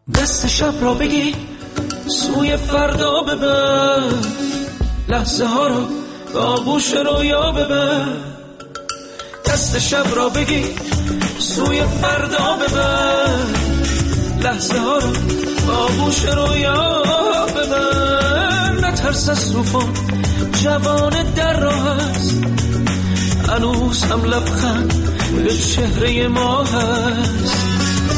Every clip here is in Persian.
دست شب را بگی سوی فردا ببر، لحظه ها را به آغوش رویا ببر. دست شب را بگی سوی فردا ببر، لحظه ها را به آغوش رویا ببر. نترس از طوفان، جوان در راه است، هنوز هم لبخند به چهره ما هست.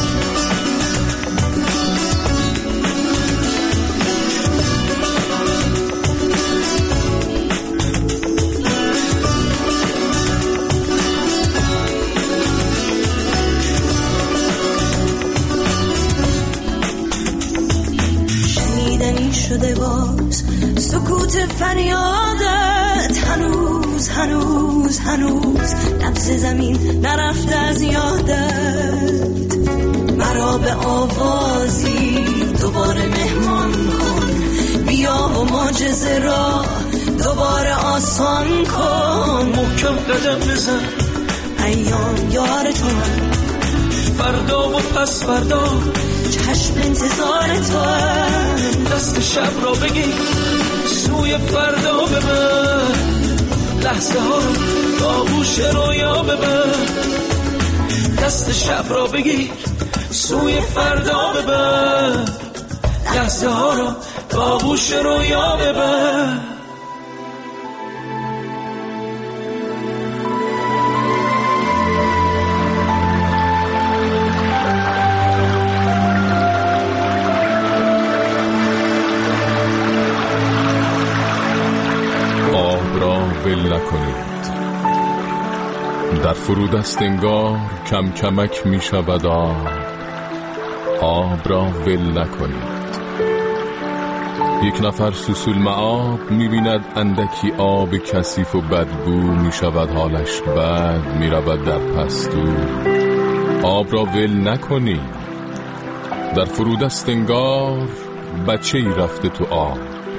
شده باز سکوت فریادت، هنوز هنوز هنوز نبض زمین نرفته از یادت. مرا به آوازی دوباره مهمان کن، بیا و معجزه را دوباره آسان کن. محکم قدم بزن، ایام یار تو، فردا و پس فردا چشم انتظار تو. دست شب را بگی سوی فردا ببر، لحظه ها رو به آغوش رویا ببر. دست شب را بگی سوی فردا ببر، لحظه ها رو به آغوش رویا ببر. ول نکنید، در فرودست انگار کم کمک می شود آب را ول نکنید. یک نفر سوسول معاب می بیند اندکی آب کثیف و بدبو، می شود حالش بد، می رود در پستو. آب را ول نکنید، در فرودست انگار بچه ای رفته تو آب.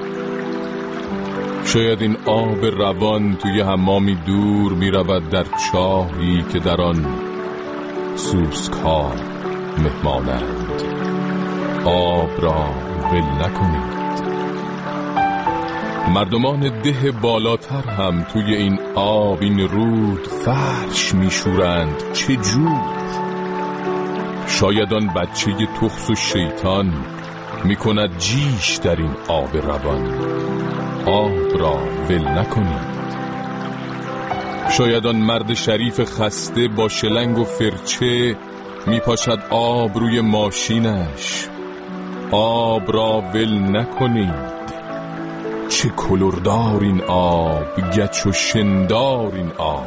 شاید این آب روان توی حمامی دور می رود در چاهی که در آن سوسک‌ها مهمانند. آب را ول نکنید. مردمان ده بالاتر هم توی این آب، این رود فرش می شورند. چه جور! شاید آن بچه تخس و شیطان می کند جیش در این آب روان. آب را ول نکنید. شاید آن مرد شریف خسته با شلنگ و فرچه می پاشد آب روی ماشینش. آب را ول نکنید. چه کلردار این آب، گچ و شندار این آب.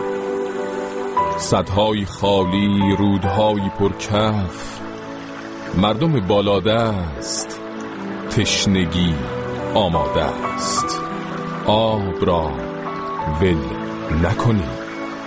سدهای خالی، رودهای پرکف، مردم بالادست، تشنگی آماده است. آب را ول نکنید.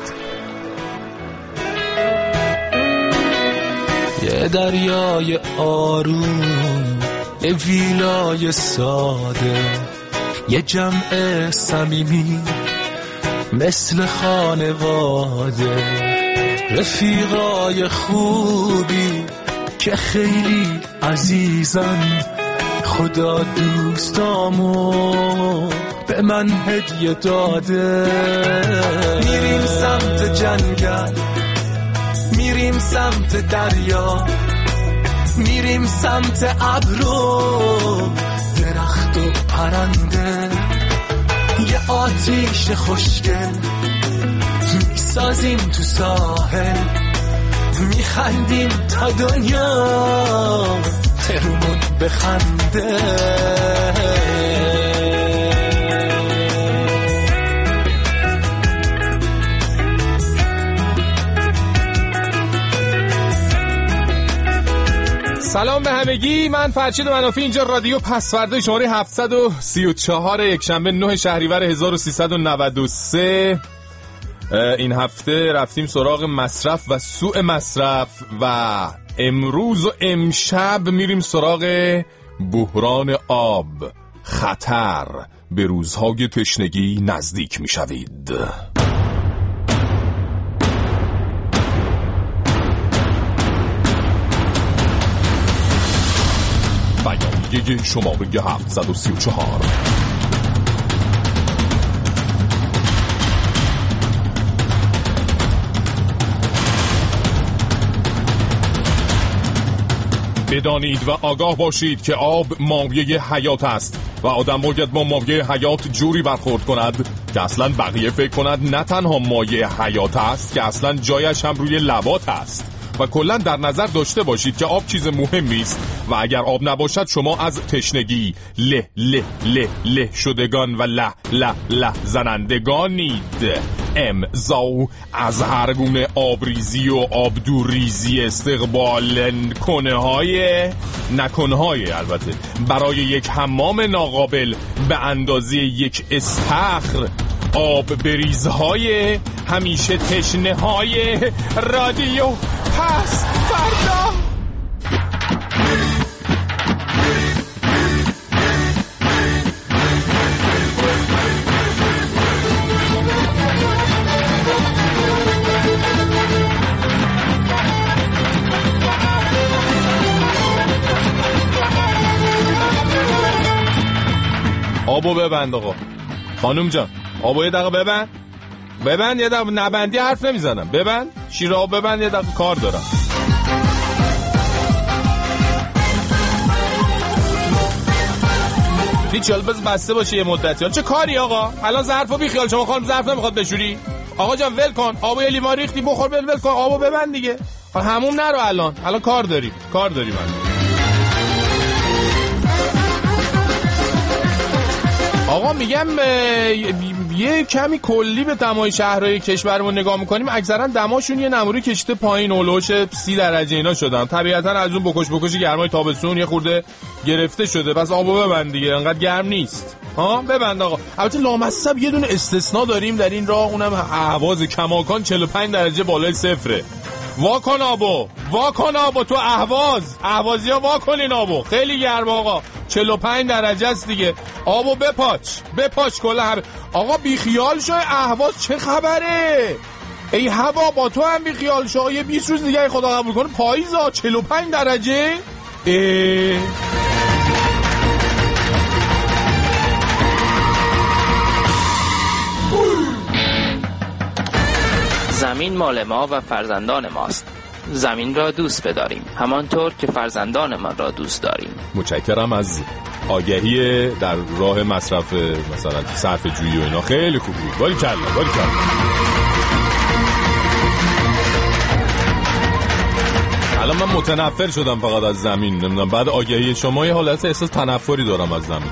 یه دریای آروم، یه ویلای ساده، یه جمع صمیمی مثل خانواده، رفیقای خوبی که خیلی عزیزن. خدا دوستامو به من هدیه داده. میریم سمت جنگل، میریم سمت دریا، میریم سمت ابرو، درخت و پرنده. یه آتیش خوشگل میسازیم تو ساحل، میخندیم تا دنیا ترمون بخنده. سلام به همگی، من فرشید منافی، اینجا رادیو پسورده شماره 734 یکشنبه 9 شهریور 1393. این هفته رفتیم سراغ مصرف و سوء مصرف و امروز و امشب میریم سراغ بحران آب. خطر، به روزهای تشنگی نزدیک میشوید. مایه شماره 734. بدانید و آگاه باشید که آب مایه حیات است و آدم باید با مایه حیات جوری برخورد کند که اصلا بقیه فکر کند نه تنها مایه حیات است که اصلا جایش هم روی لبات است. و کلا در نظر داشته باشید که آب چیز مهمی است و اگر آب نباشد شما از تشنگی له له له له شدگان و له له له زنندگانید. امضا از هر گونه آبریزی و آبدوریزی استقبال نکنهای البته برای یک حمام ناقابل به اندازه یک استخر، آب بریزهای همیشه تشنه های رادیو پس فردا. آبو ببند آقا. خانوم جان آبو یه دقیقه ببند یه دقیقه، نبندی حرف نمیزنم. ببند شیر آب ببند، یه دقیقه کار دارم. هیچ حال بس بسته باشه یه مدتی. چه کاری آقا؟ الان ظرفو بی خیال، شما خانم ظرف نمیخواد بشوری؟ آقا جان ول کن، آبو یه لیوان ریختی بخور، ول کن آبو ببند دیگه. هموم نرو الان کار داریم من. آقا میگم یه کمی کلی به دمای شهرهای کشورمون نگاه میکنیم، اکثرا دماشون یه نموری کشیده پایین، اولوش 30 درجه اینا شدن. طبیعتا از اون بکش گرمای تابستون یه خورده گرفته شده. پس آبو ببند دیگه، انقدر گرم نیست. ببند آقا. البته لامصب یه دونه استثناء داریم در این راه، اونم اهواز کماکان 45 درجه بالای صفره. واکن آبو تو اهوازی ها واکنین آبو، خیلی گرم آقا، 45 درجه است دیگه. آبو بپاچ کلا آقا، بی خیال شو. اهواز چه خبره؟ ای هوا با تو هم بی خیال شو. یه 20 روز دیگه خدا قبول کنه پاییزا 45 درجه. زمین مال ما و فرزندان ماست. زمین را دوست بداریم همانطور که فرزندانمان را دوست داریم. متشکرم از آگهی در راه مصرف مثلا صرف جویی و اینا، خیلی خوب بود. باریکلا. الان من متنفر شدم فقط از زمین، نمیدونم بعد آگهی شما یه حالت احساس تنفری دارم از زمین.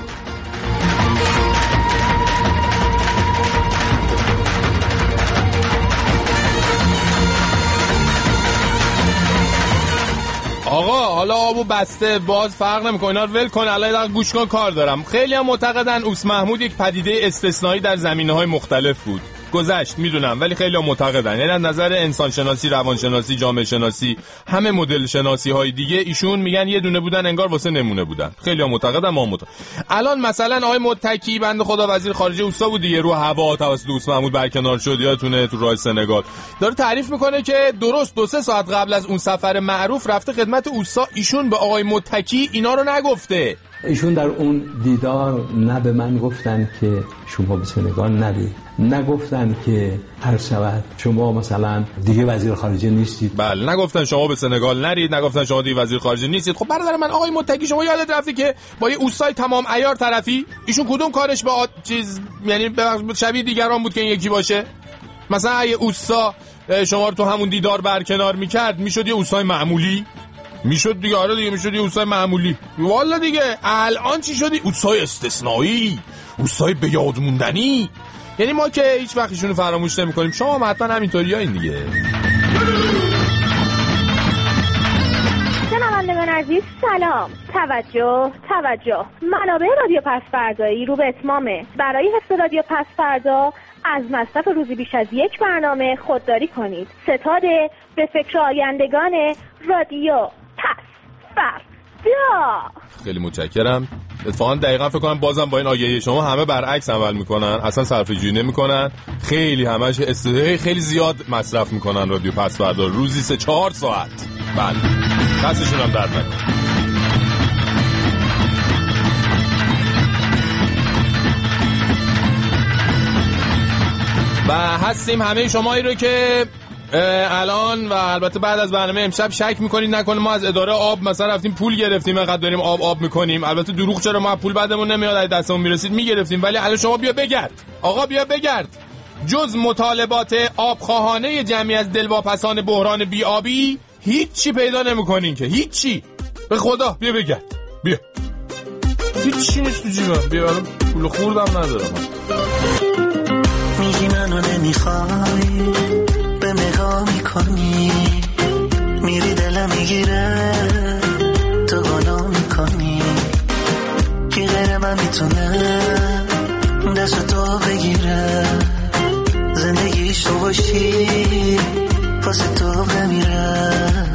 آقا حالا آبو بسته باز فرق نمیکنه، اینا رو ول کن. الان گوش کن کار دارم. خیلی هم معتقدن اوس محمود یک پدیده استثنایی در زمینه‌های مختلف بود. گذشت میدونم، ولی خیلی هم معتقدن، یعنی از نظر انسان شناسی، روان شناسی، جامعه شناسی، همه مدل شناسی های دیگه ایشون میگن یه دونه بودن انگار واسه نمونه بودن. خیلی هم معتقدن. الان مثلا آقای متکی بنده خدا وزیر خارجه اوستا بود دیگه، رو هوا توسط اوس محمود برکنار شد، یادتونه تو راه سنگال. داره تعریف میکنه که درست 2-3 ساعت قبل از اون سفر معروف رفته خدمت اوستا. ایشون به آقای متکی اینا رو نگفته. ایشون در اون دیدار نه به من گفتن که شما به سنگال نرید، نگفتن که هر شود شما مثلا دیگه وزیر خارجه نیستید. بله نگفتن شما به سنگال نرید، نگفتن شما دیگه وزیر خارجه نیستید. خب برادر من آقای متکی، شما یادت رفته که با یه اوستای تمام عیار طرفی، ایشون کدوم کارش به چیز یعنی شبیه دیگران بود که این یکی باشه؟ مثلا اگه اوستا شما رو تو همون دیدار برکنار میکرد میشد یه اوستای معمولی، میشد دیگه. آره دیگه میشد یه اوستای معمولی. والا دیگه الان چی شدی؟ اوستای استثنایی، اوستای به یاد موندنی. یعنی ما که هیچ وقت ایشونو فراموش نمی‌کنیم، شما هم حتما همینطوریایین دیگه. شنوندگان عزیز سلام. توجه. منابع رادیو پسفردایی رو به اتمامه. برای حفظ رادیو پسفردا از مصرف روزی بیش از یک برنامه خودداری کنید. ستاره به فکر آیندگان رادیو پسفردا. خیلی متشکرم. اتفاقا دقیقاً فکر کنم بازم با این آگهی شما همه برعکس عمل میکنن، اصلا صرفه‌جویی نمیکنن، خیلی همش استفاده خیلی زیاد مصرف میکنن رادیو پسفردا، روزی 3-4 ساعت. بله دستشون هم درد نکنه. و هستیم همه شمایی رو که الان و البته بعد از برنامه امشب شک میکنید نکنه ما از اداره آب مثلا رفتیم پول گرفتیم اینقدر داریم آب میکنیم. البته دروغ، چرا ما پول بعدمون نمیاد، از دستمون میرسید میگرفتیم. ولی الان شما بیا بگرد، آقا بیا بگرد، جز مطالبات آبخواهانه جمعی از دلواپسان بحران بی‌آبی هیچی پیدا نمیکنین که هیچی. به خدا بیا بگرد، بیا. هیچی نیست تو جیبم، بیا. پول خوردم ندارم. میگی منو نمیخوای، به نگاه میکنی، میری دلم میگیره، تو گناه میکنی، کی غیر من میتونه دست تو بگیره، زندگیش تو باشی واسه تو بمیره.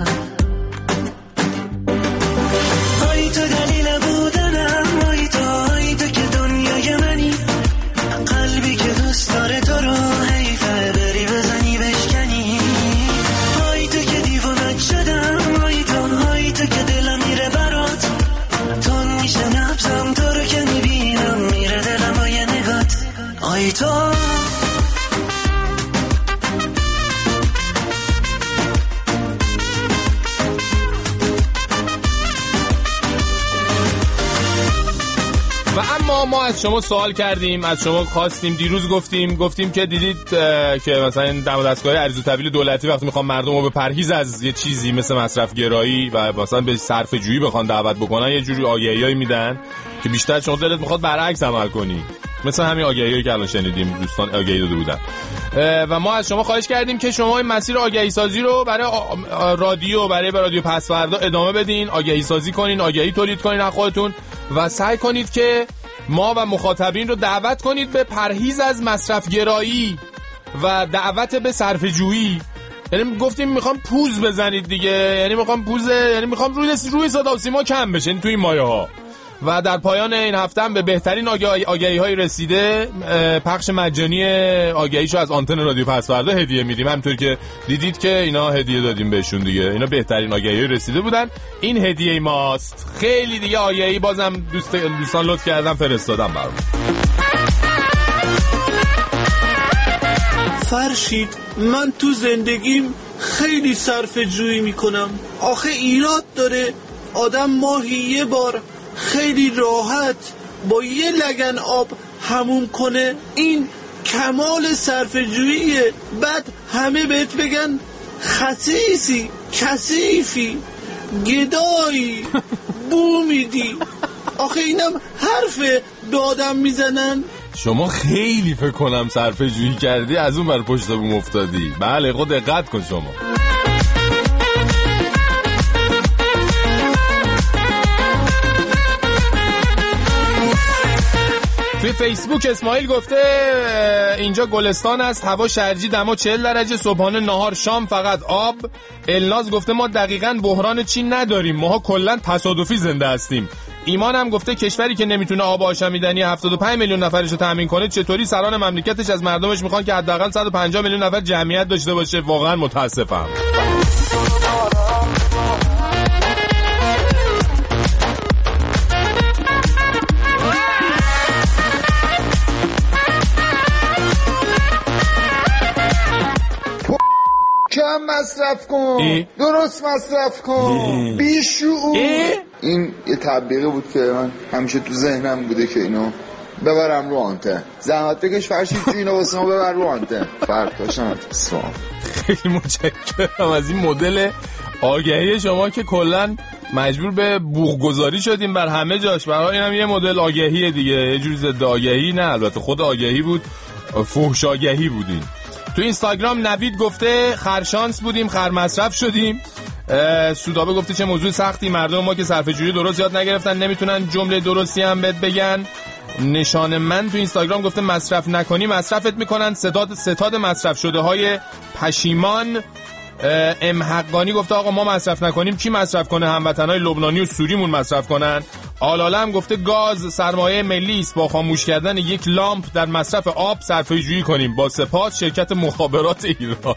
آی تو دلیل بودنم، آی تو که دنیای منی، قلبی که دوست داره تو رو حیفه بری بزنی بشکنی. آی تو که دیوونت شدم، آی تو که دلم میره برات، تون میشه نبزم تو رو که میبینم، میره دلم با یه نگات. آی تو و اما ما از شما سوال کردیم، از شما خواستیم، دیروز گفتیم که دیدید که مثلا دم دستگاه ارزو تحویل دولتی وقتی میخوان مردم رو به پرهیز از یه چیزی مثل مصرف گرایی و مثلا به صرف جویی بخوان دعوت بکنن، یه جوری آگهیایی میدن که بیشتر شما دلت میخواد برعکس عمل کنی، مثلا همین آگهیایی که الان شنیدیم دوستان آگهی داده بودن. و ما از شما خواهش کردیم که شما این مسیر آگهی سازی رو برای رادیو، برای رادیو پسوردا ادامه بدین، آگهی سازی کنین، آگهی تولید کنین از خودتون و سعی کنید که ما و مخاطبین رو دعوت کنید به پرهیز از مصرف گرایی و دعوت به صرفه جویی. یعنی گفتیم میخوام پوز بزنید دیگه، یعنی میخوام روی صدا و سیما کم بشه تو این مایه ها. و در پایان این هفته هم به بهترین آگهی های رسیده پخش مجانی آگهیشو از آنتن رادیو پسوردا هدیه میدیم. همونطور که دیدید که اینا هدیه دادیم بهشون دیگه، اینا بهترین آگهی رسیده بودن، این هدیه ماست. خیلی دیگه آگهی بازم دوستان لطف کردن فرستادم برام. فرشید من تو زندگیم خیلی صرفه جویی میکنم، آخه ایراد داره آدم ماهی یه بار خیلی راحت با یه لگن آب حموم کنه، این کمال صرفه‌جوییه. بعد همه بهت بگن خسیسی، کثیفی، گدایی، بو میدی. آخه اینم حرفه به آدم میزنن. شما خیلی فکر کنم صرفه‌جویی کردی از اون بر پشت بوم افتادی. بله خود دقت کن شما. توی فیسبوک اسماعیل گفته اینجا گلستان است، هوا شرجی، دما 40 درجه، صبحانه نهار شام فقط آب. الناز گفته ما دقیقاً بحران چین نداریم، ماها کلاً تصادفی زنده هستیم. ایمان هم گفته کشوری که نمیتونه آب آشامیدنی 75 میلیون نفرش رو تامین کنه چطوری سران مملکتش از مردمش میخوان که حداقل 150 میلیون نفر جمعیت داشته باشه. واقعاً متاسفم. کم مصرف کن، درست مصرف کن، بیشعور. این یه تبلیغی بود که من همیشه تو ذهنم بوده که اینو ببرم رو آنتن. زحمت بکش فرشید جو اینو واسه ما ببر رو آنتن. فرق داشتم اتفاقا. خیلی متشکرم از این مدل آگهی شما که کلا مجبور به بوق‌گذاری شدیم بر همه جاش. برای اینم یه مدل آگهی دیگه، یه جوری ضد آگهی نه، البته خود آگهی بود، فحش آگهی بودین. تو اینستاگرام نوید گفته خرشانس بودیم خر مصرف شدیم. سودابه گفته چه موضوع سختی، مردم ما که صرفه جویی درست یاد نگرفتن نمیتونن جمله درستی هم بگن. نشان من تو اینستاگرام گفته مصرف نکنی مصرفت میکنن، ستاد مصرف شده های پشیمان. حقانی گفته آقا ما مصرف نکنیم کی مصرف کنه، هموطنای لبنانی و سوریمون مصرف کنن. آلاله هم گفته گاز سرمایه ملی است، با خاموش کردن یک لامپ در مصرف آب صرفه جویی کنیم. با سپاس شرکت مخابرات ایران.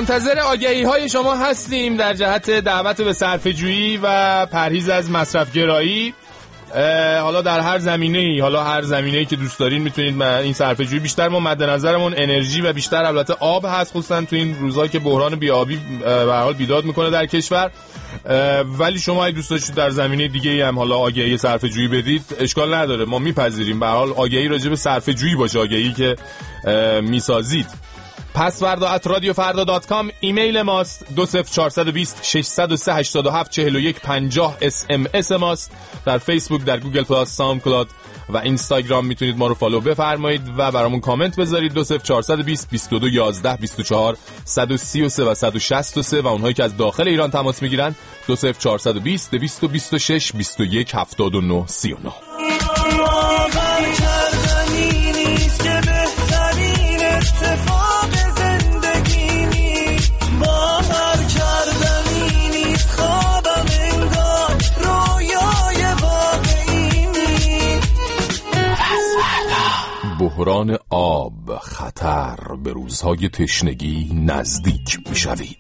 منتظر آگهی‌های شما هستیم در جهت دعوت به صرفه‌جویی و پرهیز از مصرف‌گرایی. حالا در هر زمینه‌ای، حالا هر زمینه‌ای که دوست دارین میتونید این صرفه‌جویی. بیشتر ما مد نظرمون انرژی و بیشتر البته آب هست، خصوصا تو این روزا که بحران بی‌آبی به هر حال بیداد میکنه در کشور. ولی شما اگه دوست داشتید در زمینه دیگه‌ای هم حالا آگهی صرفه‌جویی بدید، اشکال نداره، ما میپذیریم. به هر حال آگهی راجع به صرفه‌جویی باشه، آگهی که میسازید. pasvarda@radiofarda.com ایمیل ماست. 20420 603 87 41 50 SMS ماست. در فیسبوک، در گوگل پلاس، ساوند کلاود و اینستاگرام میتونید ما رو فالو بفرمایید و برامون کامنت بذارید. 20420 22 11 24 133 و 163 و اونهایی که از داخل ایران تماس میگیرن 20420 226 21 79 39. بحران آب، خطر، به روزهای تشنگی نزدیک می‌شوید.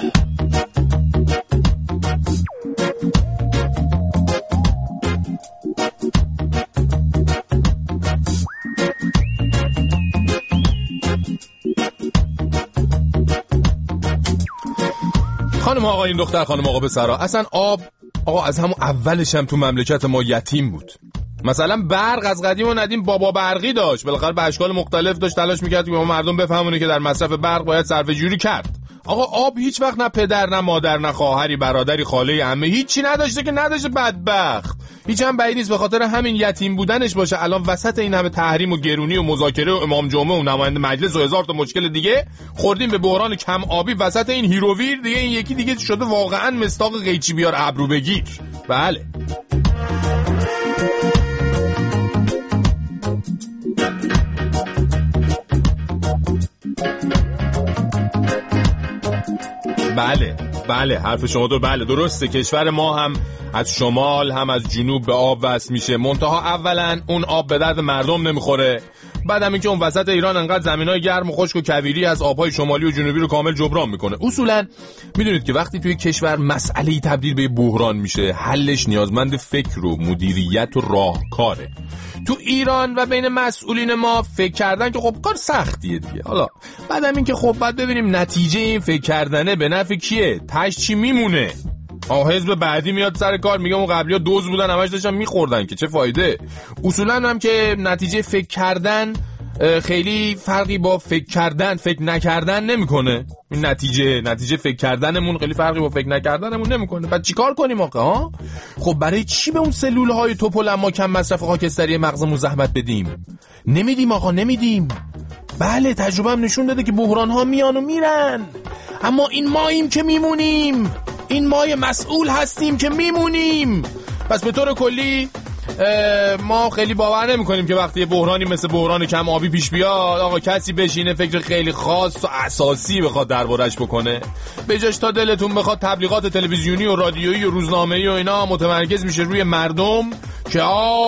خانم آقا، این دختر، خانم آقا پسرا، اصلا آب آقا از همون اولش هم تو مملکت ما یتیم بود. مثلا برق از قدیم و ندیم بابا برقی داشت، بالاخره به اشکال مختلف داشت تلاش میکرد که ما مردم بفهمونه که در مصرف برق باید صرفه‌جویی کرد. آقا آب هیچ وقت نه پدر، نه مادر، نه خواهری، برادری، خاله، عمه، هیچی نداشته که نداشته، بدبخت. هیچ هم بعید نیست به خاطر همین یتیم بودنش باشه الان وسط این همه تحریم و گرونی و مذاکره و امام جمعه و نماینده مجلس و هزار تا مشکل دیگه خوردیم به بحران کم آبی وسط این هیروویر دیگه. این یکی دیگه شده واقعا مستاق قیچی بیار ابرو بگیر. بله بله حرف شما بله درسته. کشور ما هم از شمال هم از جنوب به آب وصل میشه، منتها اولا اون آب به درد مردم نمیخوره، بعدم اینکه اون وسط ایران انقدر زمینای گرم و خشک و کویری از آبهای شمالی و جنوبی رو کامل جبران میکنه. اصولا میدونید که وقتی توی کشور مسئله‌ای تبدیل به بحران میشه، حلش نیازمند فکر و مدیریت و راهکاره. تو ایران و بین مسئولین ما فکر کردن که خب کار سختیه دیگه. حالا بعدم این که خب بعد ببینیم نتیجه این فکر کردنه به نفع کیه، تاش چی میمونه. حزب بعدی میاد سر کار میگه اون قبلی‌ها دوز بودن همش داشتن میخوردن که چه فایده. اصولا هم که نتیجه فکر کردن خیلی فرقی با فکر نکردن نمیکنه. این نتیجه فکر کردنمون خیلی فرقی با فکر نکردنمون نمیکنه. بعد چیکار کنیم آقا؟ خب برای چی به اون سلول‌های توپل کم مصرف خاکستری مغزمون زحمت بدیم؟ نمیدیم آقا، نمیدیم. بله تجربه هم نشون داده که بحران‌ها میان و میرن، اما این ماییم که میمونیم، این مای مسئول هستیم که میمونیم. پس به طور کلی ما خیلی باور نمی کنیم که وقتی یه بحرانی مثل بحران کم آبی پیش بیاد آقا کسی بشینه فکر خیلی خاص و اساسی بخواد دربارش بکنه. به جاش تا دلتون بخواد تبلیغات تلویزیونی و رادیویی و روزنامه‌ای و اینا متمرکز میشه روی مردم که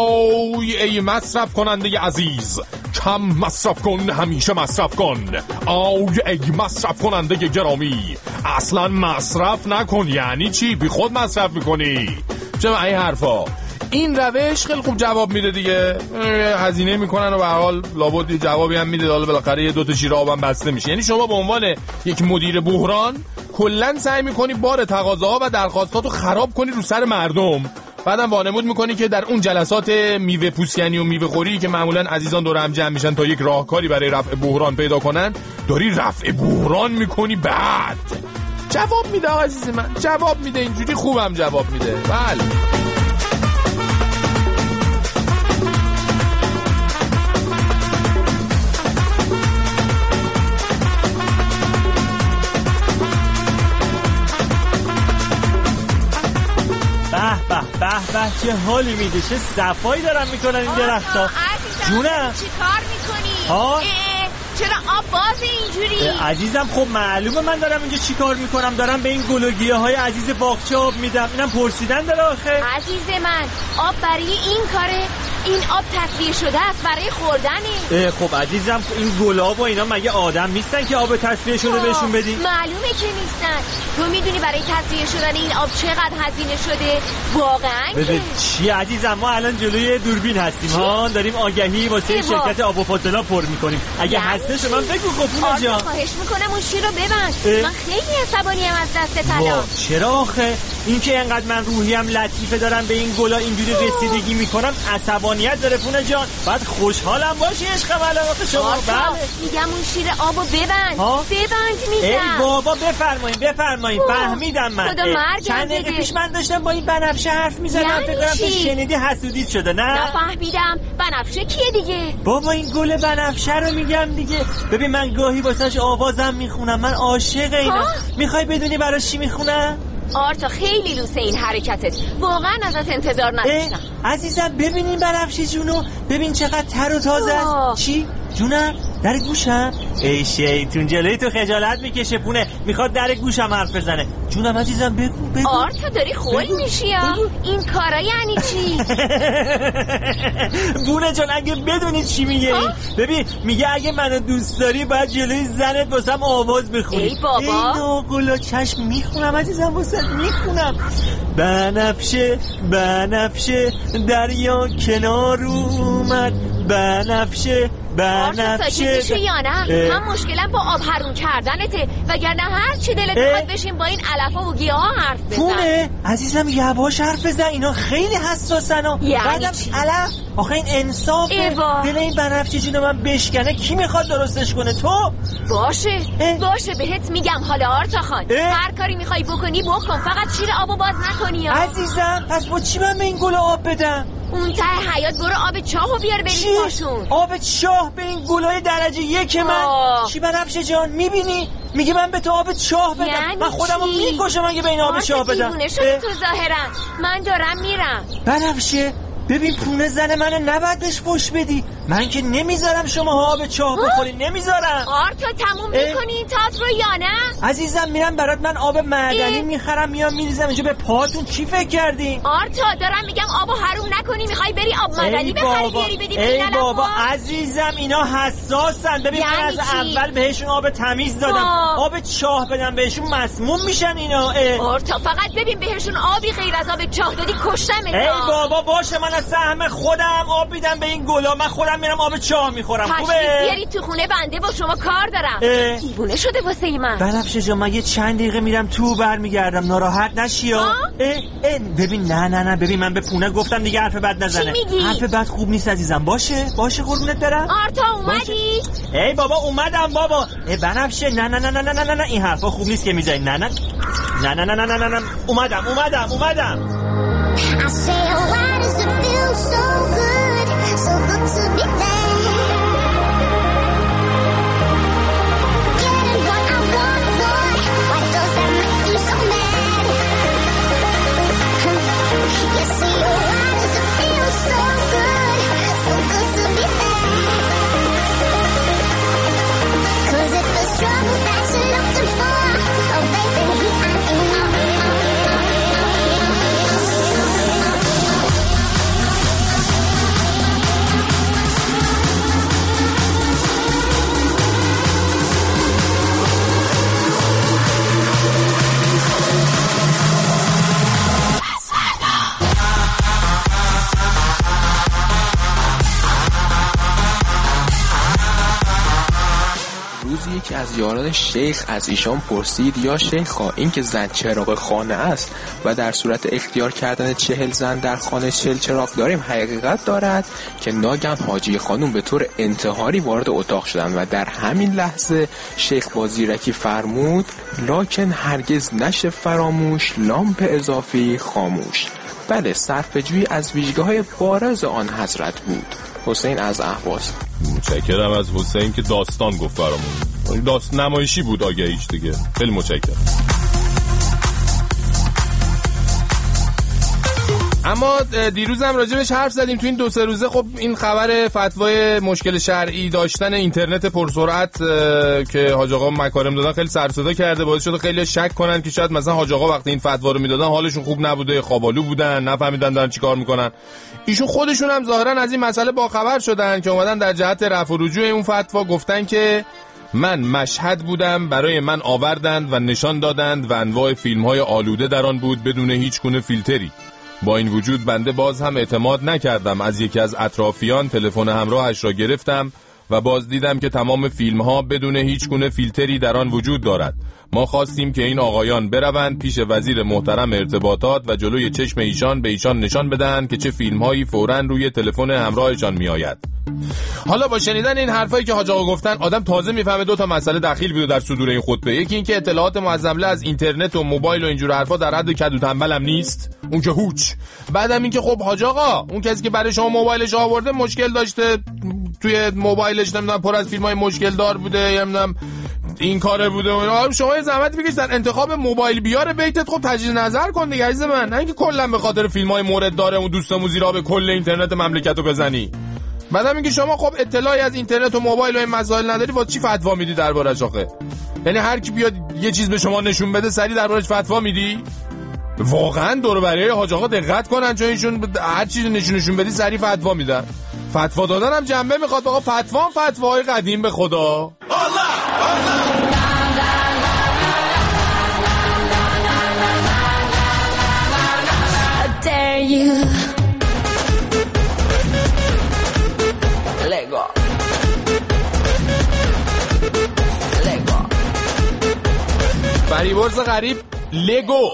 آی ای مصرف کننده عزیز، کم مصرف کن، همیشه مصرف کن. آی ای مصرف کننده گرامی، اصلا مصرف نکن. یعنی چی؟ بی خود مصرف میکنی؟ چه این حرفا؟ این روش خیلی خوب جواب میده دیگه. هزینه میکنن و به هر حال لابد یه جوابی هم میده، حالا بالاخره یه دو تا شیر آبم بسته میشه. یعنی شما به عنوان یک مدیر بحران کلا سعی میکنی بار تقاضاها و درخواستاتو خراب کنی رو سر مردم، بعدم وانمود میکنی که در اون جلسات میوه پوسکنی و میوه خوری که معمولا عزیزان دور هم جمع میشن تا یک راهکاری برای رفع بحران پیدا کنن، داری رفع بحران میکنی. بعد جواب میده آقا عزیز من، جواب میده، اینجوری خوبم جواب میده. بله به چه حالی میده، چه صفایی دارن میکنن این درخت‌ها. جونم چی کار میکنی؟ چرا آب باز اینجوری؟ عزیزم خب معلومه من دارم اینجا چی کار میکنم، دارم به این گلوگیه های عزیز باغچه آب میدم. اینم پرسیدن داره آخه. عزیز من آب برای این کاره این آب تصفیه شده است برای خوردنه. خب عزیزم این گلاب و اینا مگه آدم نیستن که آب تصفیه شده بهشون بدی؟ معلومه که نیستن. تو میدونی برای تصفیه شدن این آب چقدر هزینه شده؟ واقعا چی عزیزم؟ ما الان جلوی دوربین هستیم ها، داریم آگهی واسه شرکت آب و فاضلا پر میکنیم. اگه هستش من بگو قبول جان. خواهش میکنم اون شیر رو ببند. من خیلی عصبانیم از دست طلا. چرا آخه؟ این که انقدر من روحیم لطیفه دارم به این گلا اینجوری رسیدگی میکنم عصبانیت داره پونه جان. بعد خوشحالم باشی عشقم الان شما. بله میگم اون شیر آبو ببند میگم. ای بابا بفرمایید فهمیدم من. چند دقیقه پیش من داشتم با این بنفشه حرف میزدم فکر کنم تو شنیدی حسودیت شده. نه فهمیدم. بنفشه کیه دیگه؟ بابا این گل بنفشه رو میگم دیگه. ببین من گاهی واسش آوازم میخونم، من عاشق اینم. میخوای بدونی براش چی میخونم؟ آرتا خیلی لوسه این حرکتت، واقعا ازت انتظار نداشتم. عزیزم ببینیم بنفشه جونو، ببین چقدر تر و تازه است. چی؟ جونم؟ در گوشم؟ ای شیطون جلوی تو خجالت میکشه پونه، میخواد در گوشم حرف بزنه. جونم عزیزم بگو. آرتا داری خول میشی یا؟ این کارا یعنی چی؟ پونه جان اگه بدونی چی میگه این. ببین میگه اگه منو دوست داری باید جلوی زنت واسم آواز بخونی. ای بابا ای ناگلا چشم میخونم عزیزم واسه میخونم. بنفشه دریا کنار اومد. بنفشه ساکت یا نه؟ من مشکلم با آب حروم کردنته، وگرنه هر چی دلت میخواد بشین با این علفا و گیاها حرف بزن. پونه عزیزم یواش حرف بزن، اینا خیلی حساسن. بعدم علف آخه این انصاف دل این بنفشه جونو من بشکنه کی میخواد درستش کنه؟ تو باشه بهت میگم. حالا آرتا خان هر کاری میخوای بکنی بکن، فقط شیر آبو باز نکنی عزیزم. پس با چی من به این گل آب بدم؟ اون ته حیات برو آب چاهو بیار بریم باشون. آب چاه به این گلای درجه 1 من؟ چی بنفشه جان میبینی؟ میگه من به تو آب چاه بدم. یعنی من خودمو میکشم اگه به این آب چاه بدم. دیوونه شدی تو ظاهرا. من دارم میرم. بنفشه ببین پونه زن منو نباید بهش فوش بدی. من که نمیذارم شما آب چاه بخورین، نمیذارم. آرتا تموم میکنی این تئاتر رو یا نه؟ عزیزم میرم برات من آب معدنی میخرم میام میریزم اینجا به پاتون. چی فکر کردین؟ آرتا دارم میگم آبو حروم نکنی، میخوای بری آب معدنی بخری بیاری بدی. ای بابا عزیزم اینا حساسن. ببین من از اول بهشون آب تمیز دادم. آب چاه بدم بهشون مسموم میشن اینا. آرتا فقط ببین بهشون آبی غیر از آب چاه دادی کشتم. ای بابا باشه من از سهم خودم آب میدم به این گلا. من خودم میرم آب چاه میخورم. خوبه بیاری تو خونه بنده با شما کار دارم. دیوونه شده واسه من. بنفشه جان من یه چند دقیقه میرم تو برمیگردم، ناراحت نشی ها. ببین نه ببین من به پونه گفتم دیگه حرف بد نزنه. حرف بد خوب نیست عزیزم. باشه قربونت برم. آرتا اومدی؟ ای بابا اومدم بابا. بنفشه نه این حرفا خوب نیست که میزنی. نه اومدم. I say, oh, why does it feel so good to be there? Getting what I want, boy, why does that make you so mad? You see, oh, why does it feel so good to be there? 'Cause it's the struggle that you're looking for, oh baby, یکی از یاران شیخ از ایشان پرسید یا شیخا این که زن چراغ خانه است و در صورت اختیار کردن 40 زن در خانه 40 چراغ داریم حقیقت دارد؟ که ناگهان حاجی خانوم به طور انتحاری وارد اتاق شدند و در همین لحظه شیخ با زیرکی فرمود لکن هرگز نشه فراموش لامپ اضافی خاموش. بله صرفه‌جویی از ویژگی‌های بارز آن حضرت بود. حسین از اهواز. متشکرم از حسین که داستان گفت برامون. داستان نمایشی بود آگهیش دیگه. خیلی متشکرم. اما دیروز هم راجبش حرف زدیم تو این 2-3 روزه. خب این خبر فتوای مشکل شرعی داشتن اینترنت پرسرعت که حاج آقا مکارم دادن خیلی سر صدا کرده، باعث شده خیلی شک کنن که شاید مثلا حاج آقا وقتی این فتوا رو میدادن حالشون خوب نبوده، خوابالو بودن، نفهمیدن دارن چیکار میکنن. ایشون خودشون هم ظاهرا از این مسئله باخبر شدن که اومدن در جهت رفع و رجوع اون فتوا گفتن که من مشهد بودم، برای من آوردند و نشان دادند و انواع فیلم‌های آلوده در آن بود بدون هیچ گونه فیلتری. با این وجود بنده باز هم اعتماد نکردم. از یکی از اطرافیان تلفن همراهش را گرفتم و باز دیدم که تمام فیلم‌ها بدون هیچ گونه فیلتری در آن وجود دارد. ما خواستیم که این آقایان بروند پیش وزیر محترم ارتباطات و جلوی چشم ایشان به ایشان نشان بدهند که چه فیلم‌هایی فوراً روی تلفن همراهشان میآید. حالا با شنیدن این حرفایی که حاج آقا گفتن آدم تازه میفهمه دو تا مسئله دخیل بوده در صدور این خطبه. یکی این که اطلاعات معظمله از اینترنت و موبایل و اینجور حرفا در حد کدو تنبل هم نیست، اون که هوچ. بعدم این که خب حاج آقا اون کسی که برای شما موبایلش آورده مشکل داشته، توی موبایلش نمیدونم پر از فیلم‌های مشکل دار بوده، یا نمیدونم این کاره بوده. شما یه زحمت بکش در انتخاب موبایل بیار بیتت خب تجدید نظر کن دیگه عزیز من، نه اینکه کلا به خاطر فیلم‌های مورد داره اون دوستمون زیرا به کل اینترنت مملکتو بزنی. بعدم اینکه شما خب اطلاعی از اینترنت و موبایل و این مسائل نداری، واسه چی فتوا میدی دربارش آخه؟ یعنی هر کی بیاد یه چیز به شما نشون بده سری دربارش فتوا میدی؟ واقعا دور و بریای حاج آقا دقت کنن، چون ایشون هر چیزی نشون بدی سری فتوا میدن. فتوا دادن هم جنبه میخواد آقا، فتواهای قدیم به خدا. فریبرز غریب لگو.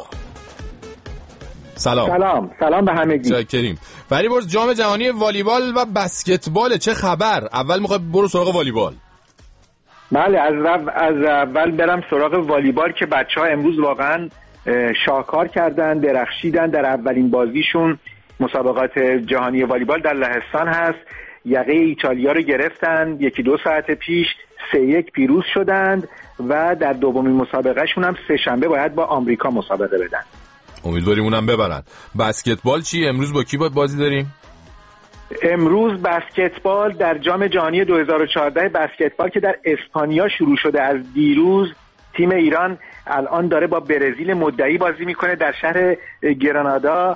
سلام به همگی. چاکریم. فریبرز جام جهانی والیبال و بسکتبال چه خبر؟ اول میخوای برو سراغ والیبال. بله از اول برم سراغ والیبال که بچه‌ها امروز واقعا شاهکار کردن، درخشیدن در اولین بازیشون. مسابقات جهانی والیبال در لهستان هست، یقه ایتالیا رو گرفتن 1-2 ساعت پیش، 3-1 پیروز شدند و در دومین مسابقهشون هم سه شنبه باید با آمریکا مسابقه بدن. امیدواریم اونم ببرن. بسکتبال چی؟ امروز با کی باید بازی داریم؟ امروز بسکتبال در جام جهانی 2014 بسکتبال که در اسپانیا شروع شده از دیروز، تیم ایران الان داره با برزیل مدعی بازی میکنه در شهر گرانادا.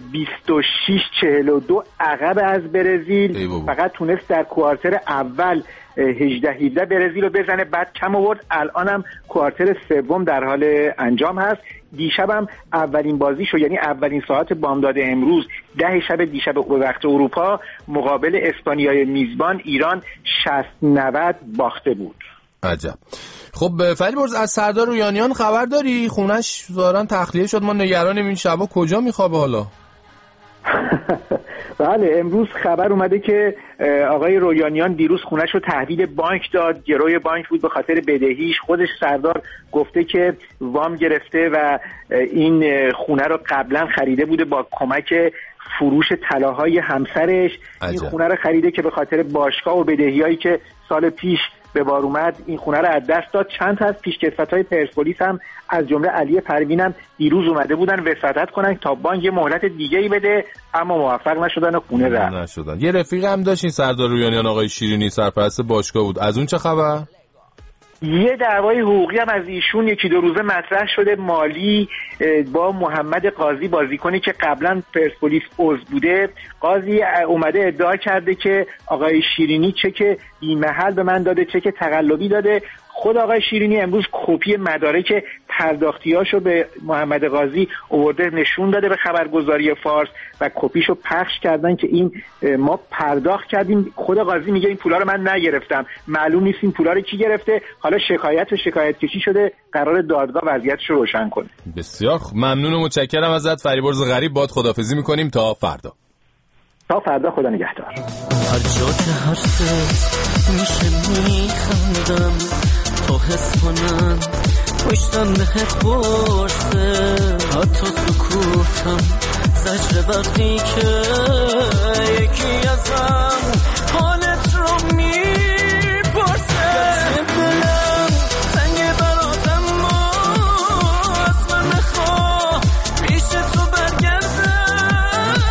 26-42 عقب از برزیل، فقط تونست در کوارتر اول 18-17 برزیل رو بزنه، بعد کم آورد. الان هم کوارتر سوم در حال انجام هست. دیشب هم اولین بازیشو، یعنی اولین ساعت بامداد امروز 10 شب دیشب به وقت اروپا، مقابل اسپانیای میزبان ایران 60-90 باخته بود. عجب. خب فریبرز از سردار رویانیان خبر داری؟ خونش ظاهرا تخلیه شد، ما نگرانیم این شبا کجا میخوابه حالا؟ بله امروز خبر اومده که آقای رویانیان دیروز خونش رو تحویل بانک داد، گروی بانک بود به خاطر بدهیش. خودش سردار گفته که وام گرفته و این خونه رو قبلا خریده بوده با کمک فروش طلاهای همسرش. این خونه رو خریده که به خاطر باشگاه و بدهیایی که سال پیش به بار اومد این خونه رو از دست داد. چند تا از پیشکسوت‌های پرسپولیس هم از جمله علی پروین هم دیروز اومده بودن وساطت کنن تا بانک یه مهلت دیگه‌ای بده، اما موفق نشدن و خونه رفت. یه رفیق هم داشتین سردار رویانیان، آقای شیرینی، سرپرست باشگاه بود، از اون چه خبر؟ یه دعوای حقوقی هم از ایشون 1-2 روزه مطرح شده، مالی، با محمد قاضی، بازیکنی که قبلا پرسپولیس عضو بوده. قاضی اومده ادعا کرده که آقای شیرینی چک بی‌محل به من داده، چک تقلبی داده. خود آقای شیرینی امروز کپی مدارک پرداختیاشو به محمد قاضی آورده نشون داده به خبرگزاری فارس و کپیشو پخش کردن که این ما پرداخت کردیم. خود قاضی میگه این پولا رو من نگرفتم، معلوم نیست این پولا رو کی گرفته. حالا شکایت کشی شده، قرار دادگاه وضعیتش رو روشن کنه. بسیار ممنون و متشکرم ازت فریبرز غریب. باد خداحافظی میکنیم تا فردا. خدا نگهدار. هر جا که حرفت میشه میخندم تا حس کنم پشتم بهت برسه، حتی سکوتم زجر وقتی که یکی ازم حالت رو میپرسه. دلم تنگ براتم از من نخواه پیش تو برگردم،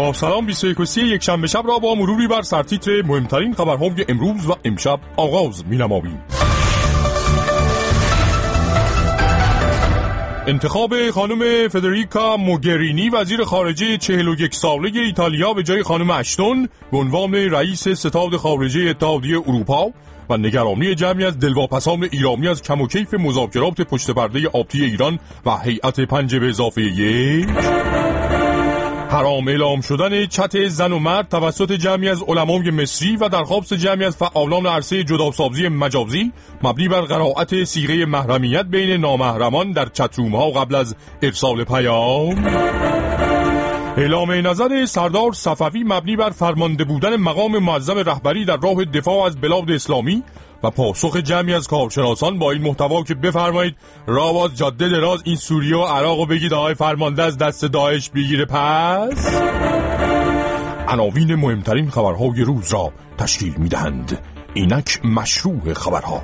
با سلام 21 یکشنبه شب را با مروری بر سرتیتر مهمترین خبرهای امروز و امشب آغاز می‌نماییم. انتخاب خانم فدریکا موگرینی وزیر خارجه 41 ساله ایتالیا به جای خانم اشتون به عنوان رئیس ستاد خارجه اتحادیه اروپا و نگرانی جمعی از دلواپسان ایرانی از کم و کیف مذاکرات پشت پرده آبی ایران و هیئت 5 به اضافه 1، حرام اعلام شدن چت زن و مرد توسط جمعی از علمای مصری و درخواست جمعی از فعالان عرصه جداسازی مجازی مبنی بر قرائت صیغه محرمیت بین نامحرمان در چتروم‌ها قبل از ارسال پیام، اعلام نظر سردار صفوی مبنی بر فرمانده بودن مقام معظم رهبری در راه دفاع از بلاد اسلامی و پاسخ جمعی از کارشناسان با این محتوا که بفرمایید راواز جاده دراز این سوریه و عراق بگید آقای فرمانده از دست داعش بگیره. پس عناوین مهمترین خبرهای روز را تشکیل میدهند. اینک مشروع خبرها.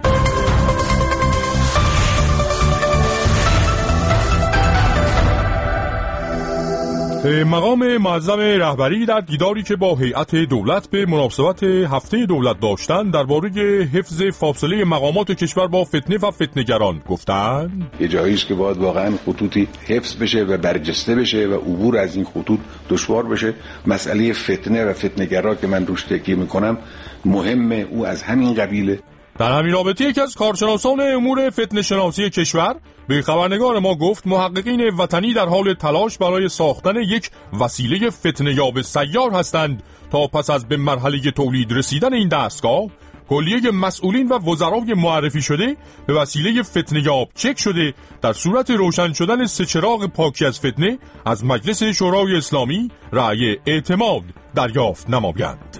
مقام معظم رهبری در دیداری که با هیئت دولت به مناسبت هفته دولت داشتن درباره حفظ فاصله مقامات کشور با فتنه و فتنه‌گران گفتند یه جایی است که باید واقعا خطوطی حفظ بشه و برجسته بشه و عبور از این خطوط دشوار بشه. مسئله فتنه و فتنه‌گرا که من روش تکیه میکنم مهمه، او از همین قبیله. در همین رابطه یکی از کارشناسان امور فتنه شناسی کشور به خبرنگار ما گفت محققین وطنی در حال تلاش برای ساختن یک وسیله فتنه یاب سیار هستند تا پس از به مرحله تولید رسیدن این دستگاه کلیه مسئولین و وزرای معرفی شده به وسیله فتنه یاب چک شده در صورت روشن شدن سه چراغ پاکی از فتنه از مجلس شورای اسلامی رأی اعتماد دریافت نمایند.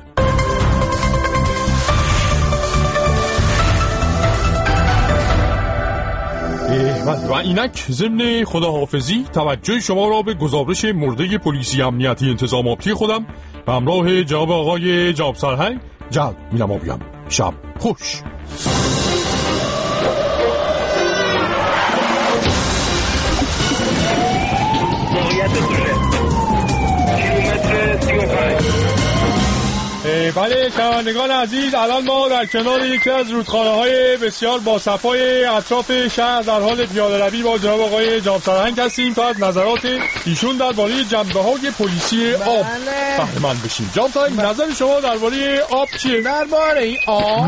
و اینک ضمن خداحافظی توجه شما را به گزارش مرده پلیسی امنیتی انتظاماتی خودم به همراه جناب آقای جناب سرهنگ جلب می‌نمایم. شب خوش. بله شنوندگان عزیز، الان ما در کنار یکی از رودخانه‌های بسیار باصفای اطراف شهر در حال پیاده‌روی با جناب آقای جناب سرهنگ هستیم تا از نظرات ایشون درباره جنبه‌های پلیسی آب بهره‌مند بشیم. جناب سرهنگ نظر شما درباره آب چیه؟ درباره آب؟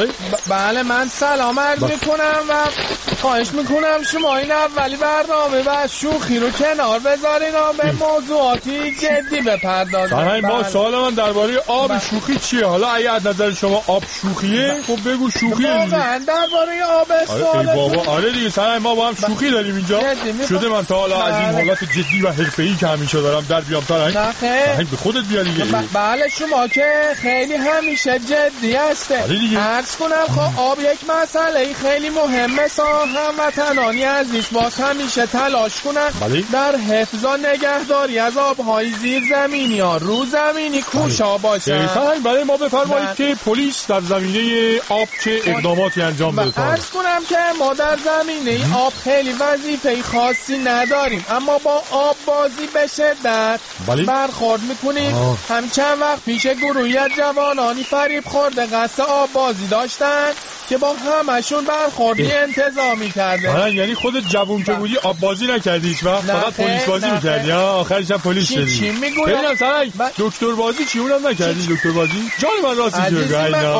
بله من سلام عرض می‌کنم و خواهش می‌کنم شما این اولی برنامه و شوخی رو کنار بذارین و به موضوعاتی جدی بپردازید. ما سوال من درباره آب شوخی چیه؟ حالا اگه از نظر شما آب شوخیه خب بگو شوخیه. واقعا درباره آب سوال بابا آره دیگه سرای ما با هم شوخی داریم اینجا. شده من تا حالا از این حالت جدی و حرفه‌ای که همیشه دارم در بیام سرای به خودت بیا دیگه. بله شما که خیلی همیشه جدی هسته. عرض کنم خب آب یک مسئله خیلی مهمه هموطنانی عزیز باز همیشه تلاش کنن در حفظ و نگهداری از آب‌های زیرزمینی ها رو زمینی کوشا باشن. برای ما بفرمایید که پلیس در زمینه آب چه اقداماتی انجام بده. عرض کنم که ما در زمینه آب خیلی وظیفه خاصی نداریم اما با آب بازی به شدت برخورد میکنیم. هم چند وقت پیش گروهی از جوانانی فریب خورده قصد آب بازی داشتن که با همشون برخوردی انتظامی کرده. یعنی خودت جوون که بودی آب بازی نکردی هیچ وقت؟ فقط پلیس بازی میکردی؟ آخرش هم پلیس شدی. چی میگویم؟ ببینم سرای دکتر بازی چی اونم نکردی؟ دکتر بازی؟ جان من راستی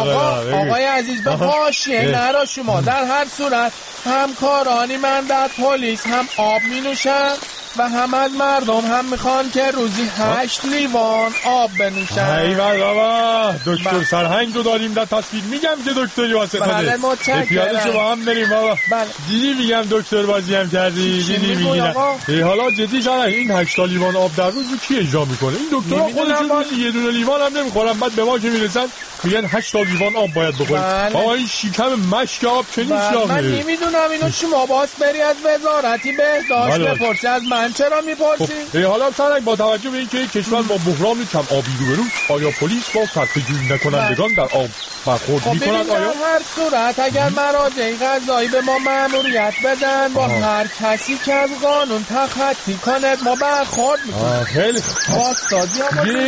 آقای عزیز به حاشیه نرا شما. در هر صورت همکارانی من در پلیس هم آب می-نوشن و هم از مردم هم میخوان که روزی 8 لیوان آب بنوشن. ایوال بابا دکتر سرهنگ رو داریم در تصویر. میگم که دکتری واسه خودت. بله متشکرم. پیاده‌شو با هم بریم بابا. بله. دیدی میگم دکتر بازی هم کردی. دیدی میگم. حالا جدی شدن این 8 لیوان آب در روز رو کی اجرا میکنه؟ این دکترها خودشون روزی یه دونه لیوان هم نمیخورن بعد به ما که میرسن میگن 8 لیوان آب باید بخورید. بابا این شکم مشک آب چه نیست؟ من نمیدونم اینو شما باز بری از وزارتی بهداشت بپرسی از من من چرا میپرسی؟ حالا سرنگ با توجه به اینکه کشور با بحران کم آبی روبروست، آیا پلیس با صرفه‌جویی نکنندگان در آب برخورد می‌کند؟ آیا در هر صورت اگر مراجع قضایی به ما مأموریت بدن با هر کسی که از قانون تخطی کند ما برخورد میکنیم. خیلی بازسازی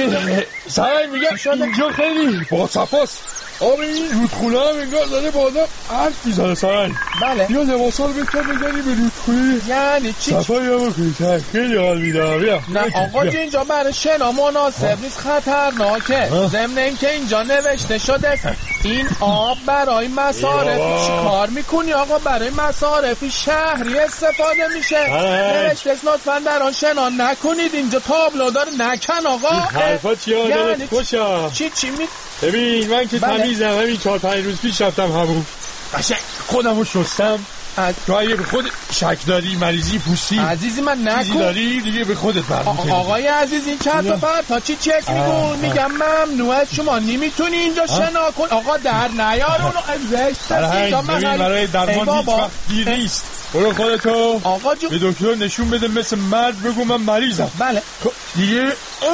سرنگ میگم اینجا خیلی با صفاست. آب این رودخونه هم انگار داره با آدم حرف میزنه سرنگ. بله. یا لباسا رو بکن بزنی به رودخونه. یعنی چی؟ صفایی هم بکنی خیلی حال میدم. بیا نه آقا اینجا برای شنا مناسب نیست، خطرناکه. ضمن اینکه اینجا نوشته شده این آب برای مصارف چی کار میکنی آقا؟ برای مصارف شهری استفاده میشه. نوشته لطفا در آن شنا نکنید، اینجا تابلو داره نکن آقا. حرفا چی آدمت خوشم. چی می ببین من که تمیزم، همین 4-5 روز پیش رفتم همون قشنگ خودمو شستم. تو اگه به خود شک داری مریضی پوستی عزیزی من نکن داری دیگه به خودت برمی‌کنی. آقای عزیز این چند تا تا چی چک میگون؟ میگم ممنوع از شما نمیتونی اینجا شنا کن. آقا در نیار اونو برای درمان هیچ وقت گیر نیست. برو خودتو آقا جو به دکتر نشون بده، مثل مرد بگو من مریضم. بله دیگه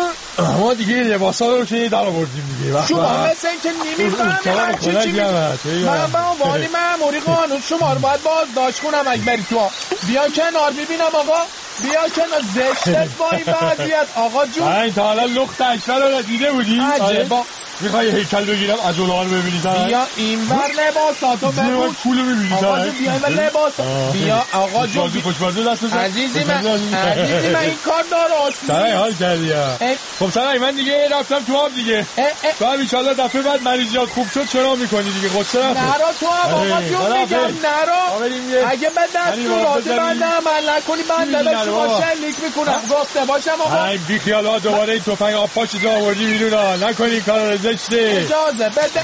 ما دیگه لباسا رو که در آوردیم دیگه. شما مثل این که نمیفهمی چی من با عنوان مأموری قانون شما رو باید بازداشت کنم اگه بری تو. بیا کنار ببینم آقا، بیا کنار. زشتت با این وضعیت آقا جون. این تا حالا لخت اشور رو دیده بودی؟ عجبا. میخوای هیکل بگیرم از اونها رو ببینی؟ بیا این ور لباساتو بپوش. پولو ببینی؟ آقا جون بیا این ور لباس. بیا آقا جون خوشبازی دست بزن. عزیزی من این کار درست نیست. سرای حال کردی. خب سرای من دیگه رفتم تو آب دیگه. تو هم ایشالله دفعه بعد مریضیات خوب شد چرا میکنی دیگه؟ قصه نخور. نرا تو هم آقا جون میگم نرا. اگه به دستورات بنده عمل نکنی بنده به شما شلیک میکنم. گفته باشم آقا. این بی خیال دوباره این تفنگ آب پاشو آوردی بیرون. نکنی کارو زشته. اجازه بده.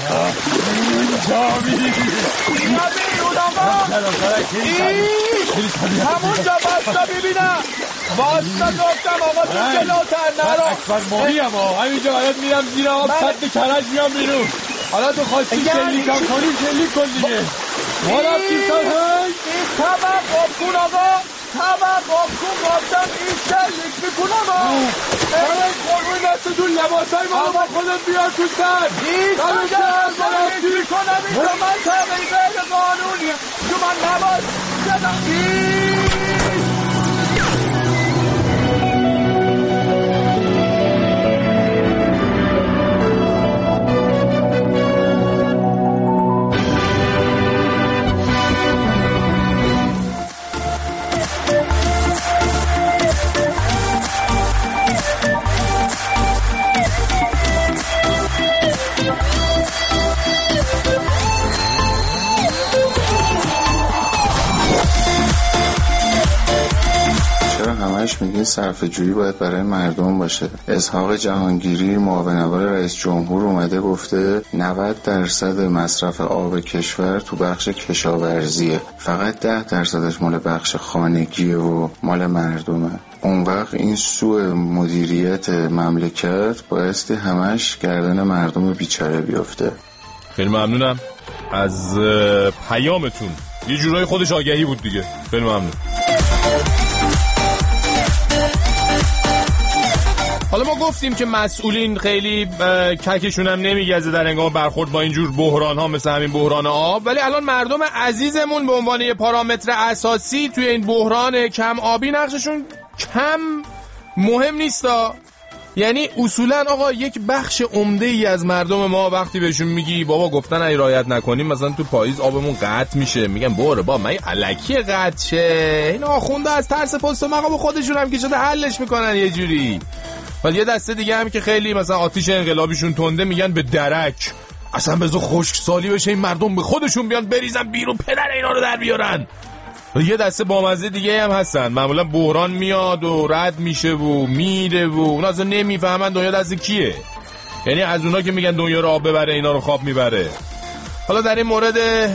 اینجا بیرون آقا. همونجا باستا ببینم. باستا گفتم آقا تو جلوتر نرو. اکبر موقعی هم همینجا باید میرم زیر آب سد کرج میام بیرون. حالا تو خواستی شلیکم کنی شلیک کن دیگه. ما رفتیم سرهنگ. این توقف کن آقا. توقف کن گفتم این شلیک میکنم آقا. این قربون دست دون لباسای ما رو با خودت بیار تو سر. این کجا شلیک میکنم اینجا من تغییر غیر قانونیه. تو من نباید شدم. میگه صرفه‌جویی باید برای مردم باشه. اسحاق جهانگیری معاون اول رئیس جمهور اومده گفته 90% مصرف آب کشور تو بخش کشاورزیه، فقط 10% مال بخش خانگیه و مال مردمه. اون وقت این سوء مدیریت مملکت بایستی همش گردن مردم بیچاره بیفته. خیلی ممنونم از پیامتون. یه جورای خودش آگهی بود دیگه. خیلی ممنون. حالا ما گفتیم که مسئولین خیلی ککشون هم نمیگزه در هنگام برخورد با اینجور بحران ها مثل همین بحران آب، ولی الان مردم عزیزمون به عنوان یه پارامتر اساسی توی این بحران کم آبی نقششون کم مهم نیستا. یعنی اصولا آقا یک بخش عمده ای از مردم ما وقتی بهشون میگی بابا گفتن ای رعایت نکنیم مثلا تو پاییز آبمون قطع میشه، میگن باره با من الکی قطع شه. این آخونده از ترس پست و مقام خودشون هم که شده حلش میکنن یه جوری. ولی یه دسته دیگه هم که خیلی مثلا آتیش انقلابیشون تنده میگن به درک اصلا بذار خشکسالی بشه، این مردم به خودشون بیان بریزن بیرون پدر اینا رو در بیارن. و یه دسته بامزه دیگه هم هستن معمولا بحران میاد و رد میشه و میره و اونا اصلا نمیفهمن دنیا دست کیه. یعنی از اونا که میگن دنیا رو آب ببره اینا رو خواب میبره. حالا در این مورد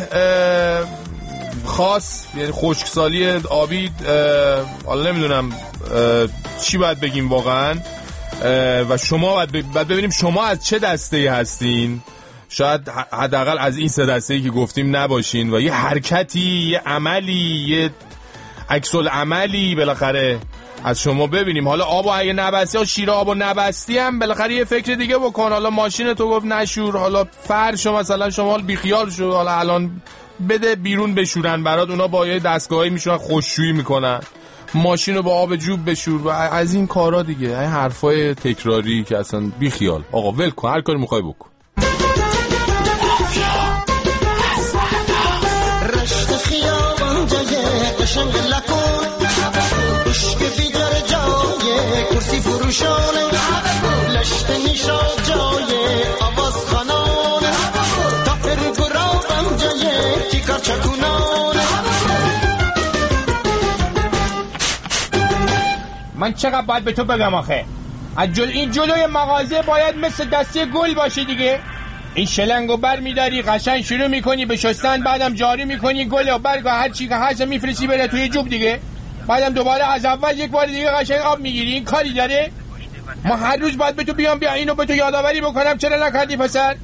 خاص یعنی خشکسالی آبی حالا نمیدونم چی باید بگیم واقعا و شما باید ببینیم شما از چه دسته‌ای هستین. شاید حداقل از این سه دسته‌ای که گفتیم نباشین و یه حرکتی، یه عملی، یه عکس العملی بالاخره از شما ببینیم. حالا آبو اگه نبستی یا شیر آبو نبستی هم بالاخره یه فکر دیگه بکن. حالا ماشین تو گفت نشور، حالا فرش مثلا شما بیخیال شو، حالا الان بده بیرون بشورن برات، اونا با یه دستگاهی میشونن خوششویی میکنن، ماشین رو با آب جوب بشور و از این کارا دیگه. این حرفای تکراری که اصلا بیخیال. آقا ول کن، هر کاری میخوای بکن. رشت خیابان جای قشنگ لکن، عشق بیدار جای کرسی فروشانه، لشت نیشا جای آواز خانانه، تافر گرابم جای کیکار چکونانه. من چقدر باید به تو بگم آخه؟ این جلوی مغازه باید مثل دسته گل باشه دیگه. این شلنگو بر میداری قشنگ شروع میکنی به شستن، بعدم جاری میکنی گل و برگ و هر چی که هست میفرستی بره توی جوب دیگه، بعدم دوباره از اول یک بار دیگه قشنگ آب میگیری. این کاری داره؟ ما هر روز باید به تو بیام بیا اینو به تو یادآوری بکنم چرا نکردی پسر؟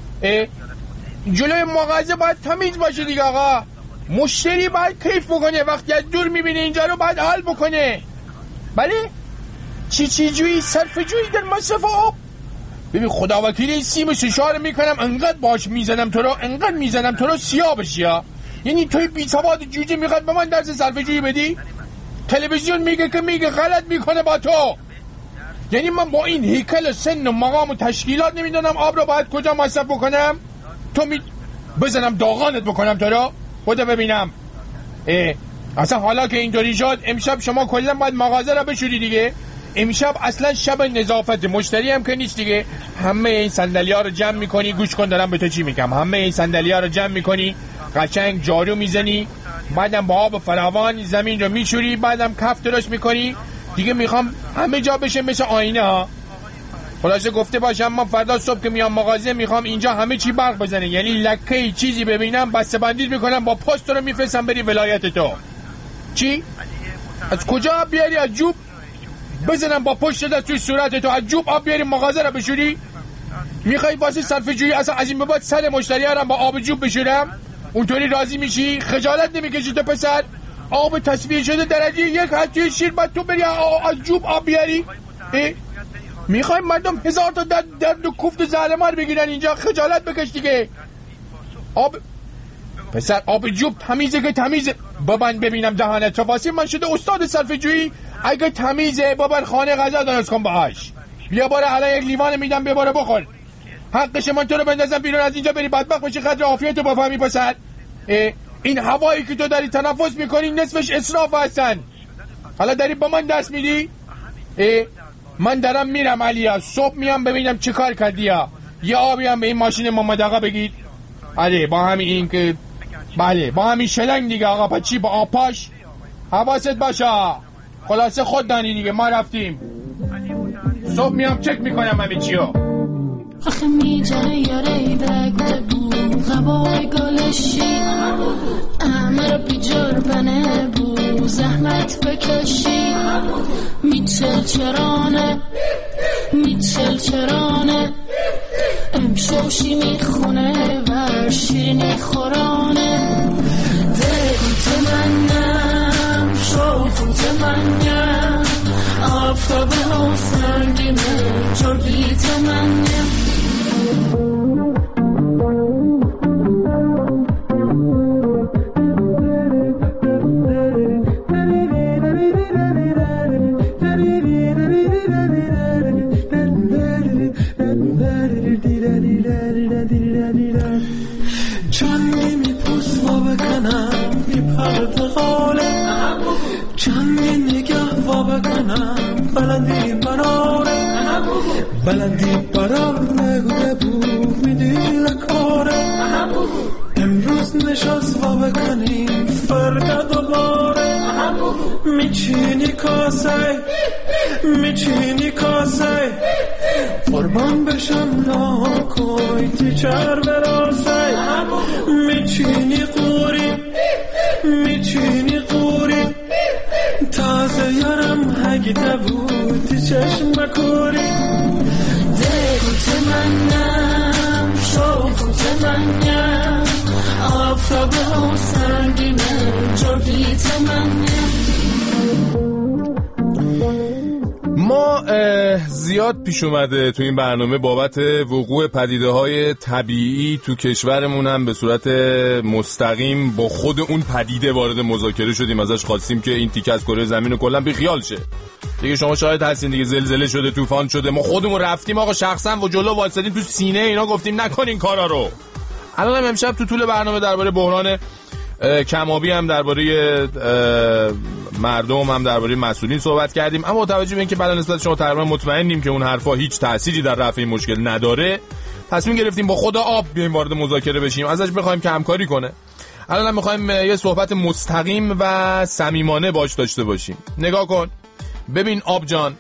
جلوی مغازه باید تمیز باشه دیگه آقا. مشتری باید کیف بکنه، وقتی از دور میبینه اینجا رو باید حال بکنه. بله؟ چی جویی صرف جویی در مصرف آب؟ ببین خدا وکیلی این سیم سشار میکنم انقدر باش میزنم تو رو، انقدر میزنم تو رو سیاه بشی ها. یعنی توی بی سواد جوجه میخواد به من درس صرف جویی بدی؟ تلویزیون میگه غلط میکنه با تو. یعنی من با این هیکل سن و مقام و تشکیلات نمیدونم آب رو باید کجا مصرف بکنم؟ تو بزنم داغانت بکنم تو رو؟ خدا ببینم. اصلا حالا که اینطوری شد امشب شما کلا باید مغازه رو بشوری دیگه. امشب اصلا شب نظافت، مشتری هم که نیست دیگه. همه این صندلی‌ها رو جمع میکنی، گوش کن دارم به تو چی میگم، همه این صندلی‌ها رو جمع میکنی، قشنگ جارو میزنی، بعدم با آب فراوان زمین رو میشوری، بعدم کف درست میکنی دیگه. میخوام همه جا بشه مثل آینه ها. خلاصه گفته باشم من فردا صبح که میام مغازه میخوام اینجا همه چی برق بزنه، یعنی لکه چیزی ببینم بسته بندیش میکنم با پست رو میفرستم بری ولایت تو. چی؟ از کجا بیاری؟ از جوب؟ بزنم با پشت دست توی صورت تو، از جوب آب بیاری مغازه رو بشوری؟ میخوای واسه صرف جویی اصلا از این به بعد سر مشتری ها رو با آب جوب بشورم؟ اونطوری راضی میشی؟ خجالت نمیکشی تو پسر؟ آب تصفیه شده درجه 1 توی شیر بعد تو بری از جوب آب بیاری؟ میخوای مردم هزار تا درد و کوفت و زهرمار بگیرن اینجا؟ خجالت بکش دیگه. آب پسر آب جوب تمیزه که تمیزه. ببند ببینم دهانت رو. واسه من شده استاد صرف جویی؟ اگه تمیزه ببر خانه غذا درست کن باهاش. بیا باره الان یک لیوان میدم بباره بخور. حقش من تو رو بندازم بیرون از اینجا بری بدبخت بشی قدر عافیتو بفهمی پسر. این هوایی که تو داری تنفس میکنی نصفش اسراف هستن. حالا داری با من دست میدی؟ من دارم میرم علیا، صبح میام ببینم چه کار کردی ها. یه آبی هم به این ماشین محمد آقا بگید. آره با همین این که بله با همین شلنگ دیگه آقا. پا چی با آب پاش؟ حواست باشه. خلاصه خود دانی دیگه، ما رفتیم. صبح میام چک میکنم همه چیو. آخه میجره یاره بگده بود غبای گلشی همه رو بیجار بنه بود زحمت بکشی میچل چرانه امشوشی میخونه و شیرینی خورانه دل منم شوفوت منم آفتاب ها سنگینه جرگیت منم چندی میپوست و بکنم میپرد غاله چندی نگه و بکنم بلندی براره نگوده بود میدی لکاره امروز نشست و بکنیم فردا دوباره میچینی کاسه قربان بشم ناکوی تیچر براسه میچینی قوری تازه یارم هگیده بود چشم کوری دلت منم شوقت منم آفتاب ها سنگینه جرگیت منم ما زیاد پیش اومده تو این برنامه بابت وقوع پدیده‌های طبیعی تو کشورمون هم به صورت مستقیم با خود اون پدیده وارد مذاکره شدیم، ازش خواستیم که این تیکه از کره زمین رو کلا بیخیال شه. دیگه شما شاهد هستین دیگه، زلزله شده، طوفان شده، ما خودمون رفتیم آقا شخصا و جلو وایسادیم تو سینه اینا گفتیم نکنین کارا رو. الان امشب تو طول برنامه درباره بحران کمابی هم درباره مردم هم درباره مسئولین صحبت کردیم، اما توجه به اینکه بعد نسبت شما تقریبا مطمئنیم که اون حرفا هیچ تأثیری در رفع این مشکل نداره، تصمیم گرفتیم با خود آب بیایم وارد مذاکره بشیم، ازش بخوایم که همکاری کنه. الان هم می‌خوایم یه صحبت مستقیم و صمیمانه باش داشته باشیم. نگاه کن ببین آب جان،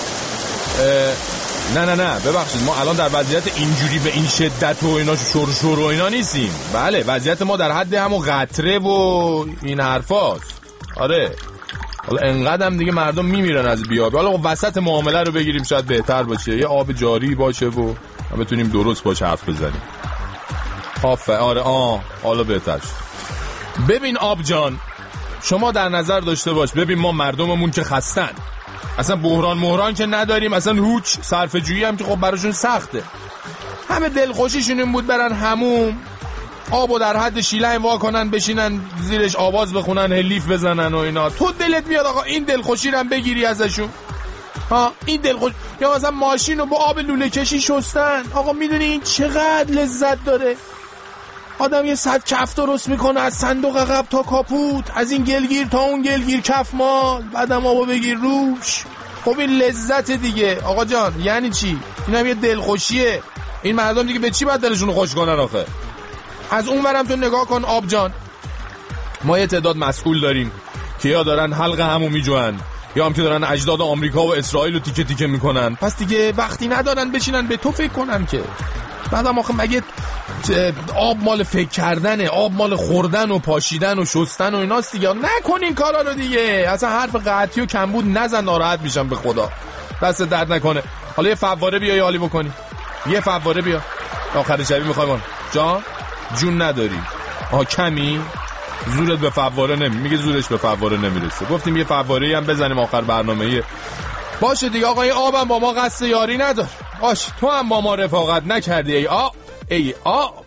نه ببخشید، ما الان در وضعیت اینجوری به این شدت و اینا شور و اینا نیستیم. بله وضعیت ما در حد همون قطره و این حرفاست. آره حالا انقدر هم دیگه مردم میمیرن از بیابی، حالا وسط معامله رو بگیریم شاید بهتر باشه، یه آب جاری باشه و بتونیم درست باش حرف بزنیم. آره حالا بهتر شد. ببین آب جان، شما در نظر داشته باش، ببین ما مردممون که خستن، اصلا بحران که نداریم، اصلا هوچ صرفه جویی هم که خب براشون سخته، همه دلخوشیشون این بود برن حموم، آبو در حد شیلنگ وا کنن بشینن زیرش آواز بخونن هلیف بزنن و اینا. تو دلت میاد آقا این دلخوشی رو هم بگیری ازشون؟ این دلخوش، یا مثلا ماشین رو با آب لوله کشی شستن، آقا میدونی این چقدر لذت داره؟ آدم یه 100 کف درست میکنه از صندوق عقب تا کاپوت، از این گلگیر تا اون گلگیر کف مال، بعدم آبو بگیر روش. خب این لذت دیگه آقا جان، یعنی چی؟ این هم یه دلخوشیه. این مردم دیگه به چی باید دلشون خوش کنن آخه؟ از اون ورم تو نگاه کن آب جان، ما یه تعداد مسئول داریم که یا دارن حلق همو میجوان، یا هم که دارن اجداد آمریکا و اسرائیل رو تیکه تیکه میکنن. پس دیگه وقتی ندارن بشینن به تو فکر کنن که بعدم آخه مگه آب مال فکر کردنه؟ آب مال خوردن و پاشیدن و شستن و ایناست دیگه. نکن این کارا رو دیگه، اصلا حرف قطعی و کمبود نزن، ناراحت میشم به خدا. دست درد نکنه. حالا یه فواره بیا یه حالی بکنی، یه فواره بیا آخر شبی میخوایم جون نداری کمی زورت به فواره میگه زورش به فواره نمیرسه، گفتیم یه فواره‌ای هم بزنیم آخر برنامه. باشه دیگه آقا، این آبم با ما قصد یاری ندار، باش تو هم با ما رفاقت نکردی ای آب.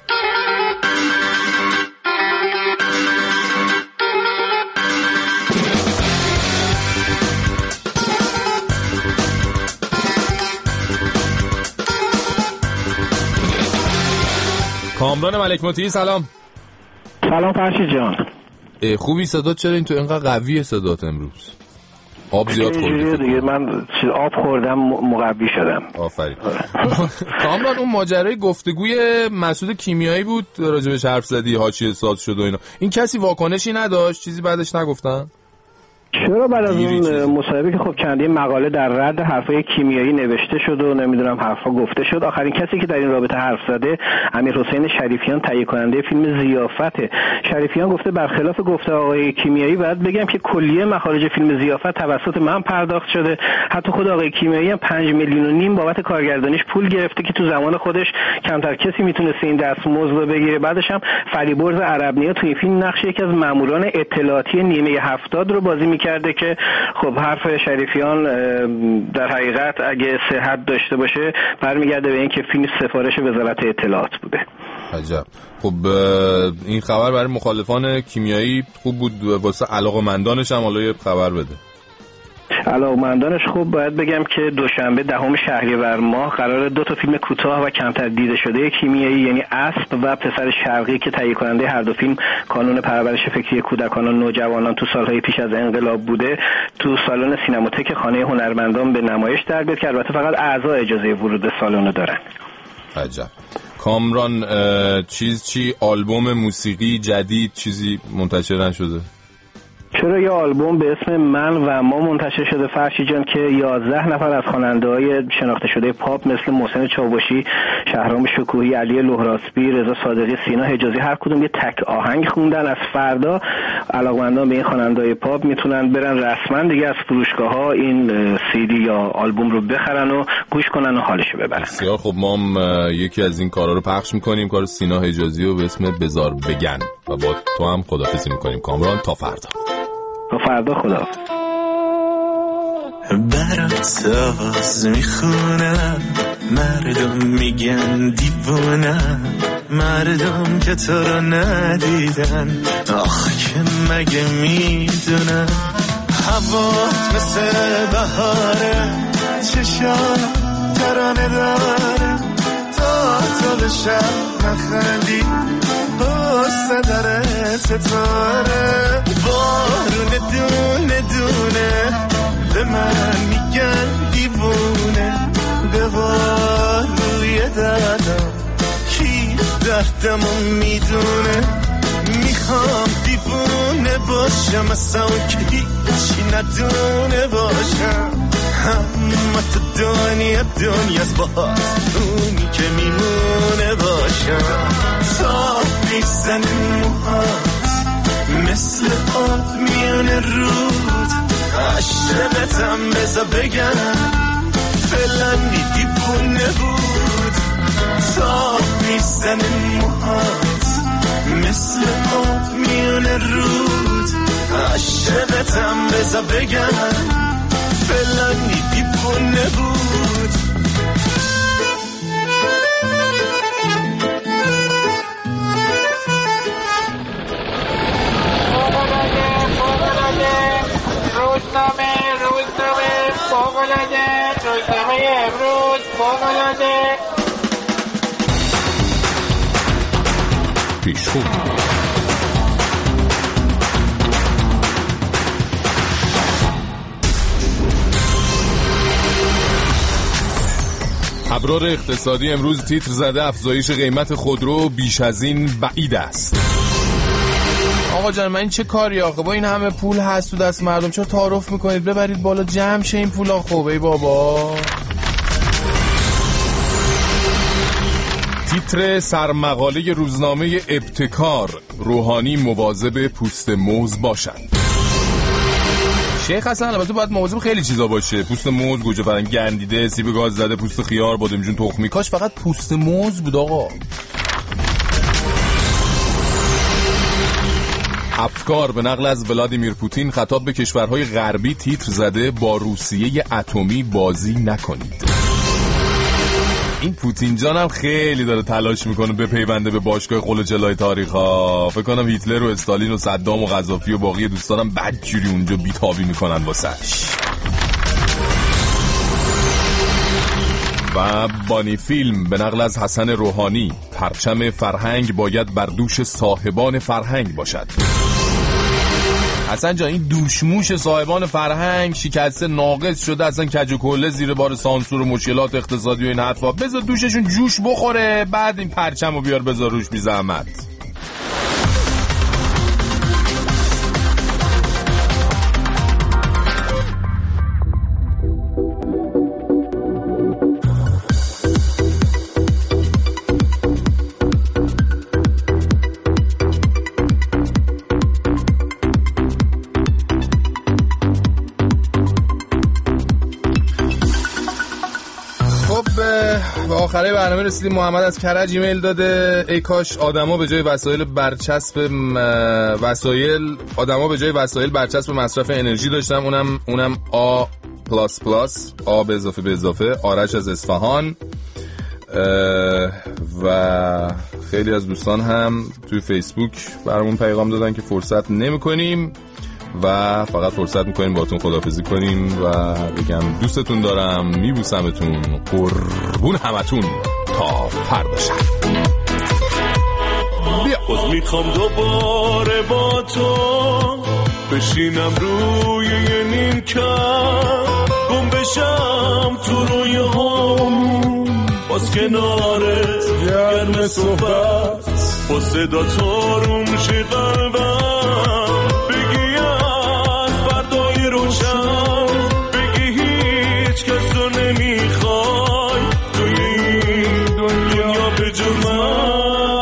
کامران ملک مطیعی سلام. سلام فرشید جان. خوبی؟ صدات چرا این تو اینقدر قویه صدات امروز؟ آب زیاد خوردی دیگه، من آب خوردم مقوی شدم. آفرین. کامران اون ماجرای گفتگوی مسعود کیمیایی بود راجبش حرف زدی، حاشیه ساز شد و اینا، این کسی واکنشی نداشت؟ چیزی بعدش نگفتن؟ چرا بعد از اون مصاحبه که خب چندین مقاله در رد حرفای کیمیایی نوشته شد و نمیدونم حرفا گفته شد، آخرین کسی که در این رابطه حرف زده امیرحسین شریفیان، تهیه کننده فیلم ضیافت. شریفیان گفته برخلاف گفته آقای کیمیایی باید بگم که کلیه مخارج فیلم ضیافت توسط من پرداخت شده، حتی خود آقای کیمیایی هم 5.5 میلیون بابت کارگردانیش پول گرفته که تو زمان خودش کمتر کسی میتونسته این دستمزد رو بگیره. بعدش هم فریبرز عربنیا توی فیلم نقش یکی از ماموران اطلاعاتی نیمه 70 رو بازی کرده که خب حرف شریفیان در حقیقت اگه صحت داشته باشه برمیگرده به این که فیلم سفارش وزارت اطلاعات بوده. عجب. خب این خبر برای مخالفان کیمیایی خوب بود، واسه علاقه‌مندانش هم حالا یه خبر بده. علاقه‌مندانش خوب باید بگم که دوشنبه 10 شهریور ماه قرار 2 تا فیلم کوتاه و کمتر دیده شده کیمیایی، یعنی اسب و پسر شرقی که تهیه کننده هر دو فیلم کانون پرورش فکری کودکان و نوجوانان تو سالهای پیش از انقلاب بوده، تو سالن سینماتک خانه هنرمندان به نمایش در بیاد که البته فقط اعضا اجازه ورود سالن دارن. عجب. کامران چی آلبوم موسیقی جدید چیزی منتشر نشده؟ چرا یه آلبوم به اسم من و ما منتشر شده فرشی جان که 11 نفر از خواننده‌های شناخته شده پاپ مثل محسن چاوشی، شهرام شکوهی، علی لهراسبی، رضا صادقی، سینا حجازی هر کدوم یه تک آهنگ خوندن. از فردا علاقه‌مندان به این خواننده‌های پاپ میتونن برن رسما دیگه از فروشگاه‌ها این CD یا آلبوم رو بخرن و گوش کنن و حالشو ببرن. بسیار خب، ما هم یکی از این کارا رو پخش می‌کنیم، کار سینا حجازی رو به اسم بزار بگن و با تو هم خداحافظی می‌کنیم. کامران تا فردا. تا فردا خداحافظ. برات آواز میخونم، مردم میگن دیوونم، مردم که تو رو ندیدن آخ که مگه میدونن. هوات مثل بهاره، چشام ترانه داره، تا به شب نخندی قصه داره ستاره. بارون دونه دونه به من میگن دیوونه، به بار روی دردم کی دردمو میدونه. میخوام دیوونه باشم اصلا که هیچی ندونه باشم، اما تو دنیاست باز اونی که میمونه باشم. تا میزنه موهات مثل آب میونه رود، عشقتم بذار بگم فلانی دیوونه بود. تا میزنه موهات مثل آب میونه رود، عشقتم بذار بگم فلانی دیوونه بود. روزنامه امروز فوق‌العاده. پیشخون ابرار اقتصادی امروز تیتر زده افزایش قیمت خودرو بیش از این بعید است. آقا جان من این چه کاری آخه؟ با این همه پول هست تو دست مردم چرا تعارف میکنید؟ ببرید بالا جمع شه این پولا. خوبه بابا. تیتر سرمقاله روزنامه ابتکار: روحانی مواظب پوست موز باشد. شیخ حسن البته باید مواظب خیلی چیزا باشه. پوست موز، گوجه فرنگی گندیده، سیب گاز زده، پوست خیار، بادمجون، تخمی. کاش فقط پوست موز بود آقا. افکار به نقل از ولادیمیر پوتین خطاب به کشورهای غربی تیتر زده با روسیه اتمی بازی نکنید. این پوتین جانم خیلی داره تلاش میکنه بپیونده به باشگاه قلوچلای تاریخ ها. فکر کنم هیتلر و استالین و صدام و قذافی و باقی دوستانم بدجوری اونجا بیتابی میکنن واسش. و بانی فیلم به نقل از حسن روحانی: پرچم فرهنگ باید بر دوش صاحبان فرهنگ باشد. حسن جان این دوشموش صاحبان فرهنگ شکسته ناقص شده، اصلا کج و کله زیر بار سانسور و مشکلات اقتصادی و این حرفا. بذار دوششون جوش بخوره بعد این پرچمو بیار بذار روش بی زحمت. آخره برنامه رسیدیم. محمد از کرج ایمیل داده: ای کاش آدما به جای وسایل برچسب مصرف انرژی داشتم. اونم آ پلاس پلاس، آ به اضافه. آرش از اصفهان. و خیلی از دوستان هم توی فیسبوک برامون پیغام دادن که فرصت نمی‌کنیم و فقط فرصت میکنیم باهاتون خداحافظی کنیم و بگم دوستتون دارم، میبوسمتون، قربون همتون تا فردا شب. باز میخوام دوباره با تو بشینم روی یه نیمکت، گم بشم تو روی هم، باز کنارت گرم صحبت، با صدا تارون میشه قلبم، بگی از فردای روشن، بگی هیچ کس رو نمیخوای توی این دنیا به جز من.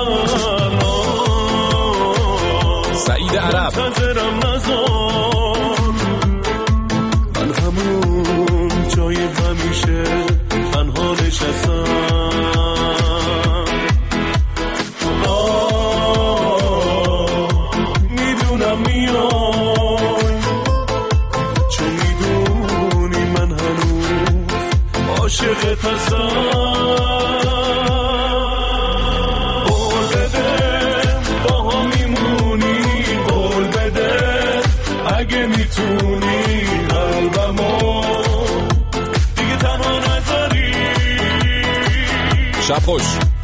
سعید عرب نظرم نزار، من همون جای همیشه تنها نشستم، میدونم میای چون میدونی شب خوش.